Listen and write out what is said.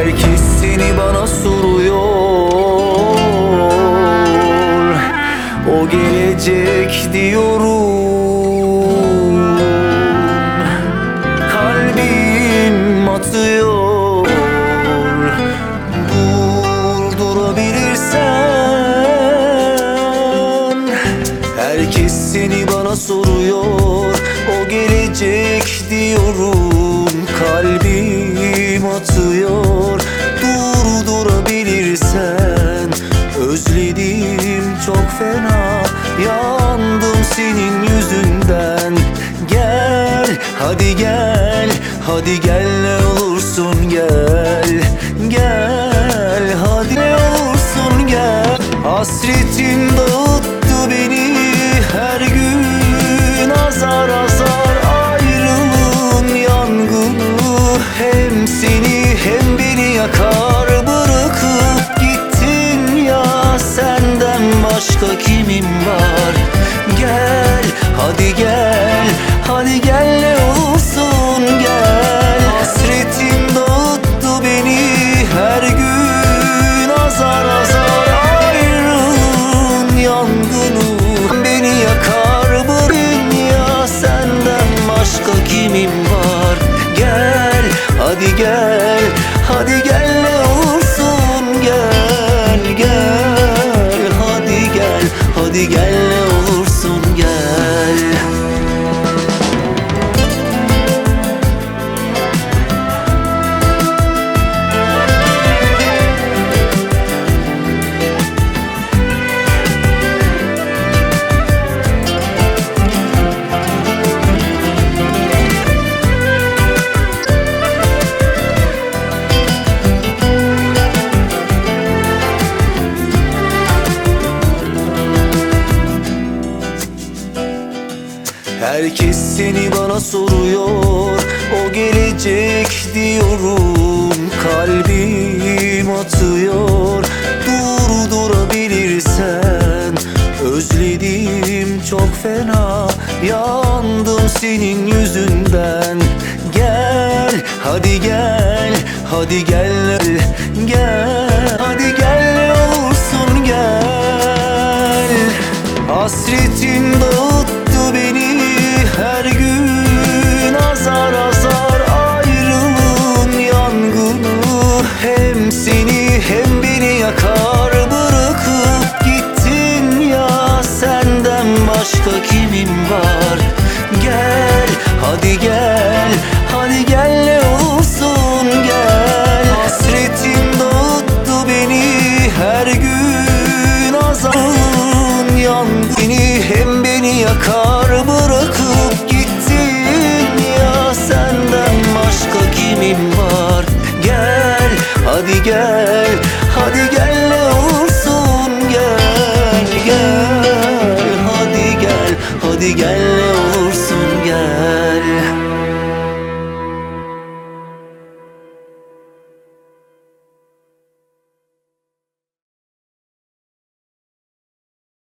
Herkes seni bana soruyor, o gelecek diyorum. Kalbim atıyor, durdurabilirsen. Herkes seni bana soruyor, o gelecek diyorum. Kalbim atıyor, durdurabilirsen. Özledim çok fena, yandım senin yüzünden. Gel, hadi gel, hadi gel ne olursun gel. Gel, hadi ne olursun gel. Hasretin dağıttı beni, her gün azar azar. Ayrılığın yangını hem seni hem beni yakar. Bırakıp gittin ya, senden başka kimim var? Gel, hadi gel, hadi gel ne olursun gel. Hasretin dağıttı beni, her gün azar azar. Ayrılığın yangını beni yakar. Bu dünya senden başka kimim var? Gel, hadi gel, hadi gel ne olursun gel. Gel, hadi gel, hadi gel ne olursun gel. Herkes seni bana soruyor, o gelecek diyorum. Kalbim atıyor, durdurabilirsen. Özledim çok fena, yandım senin yüzünden. Gel, hadi gel, hadi gel, gel.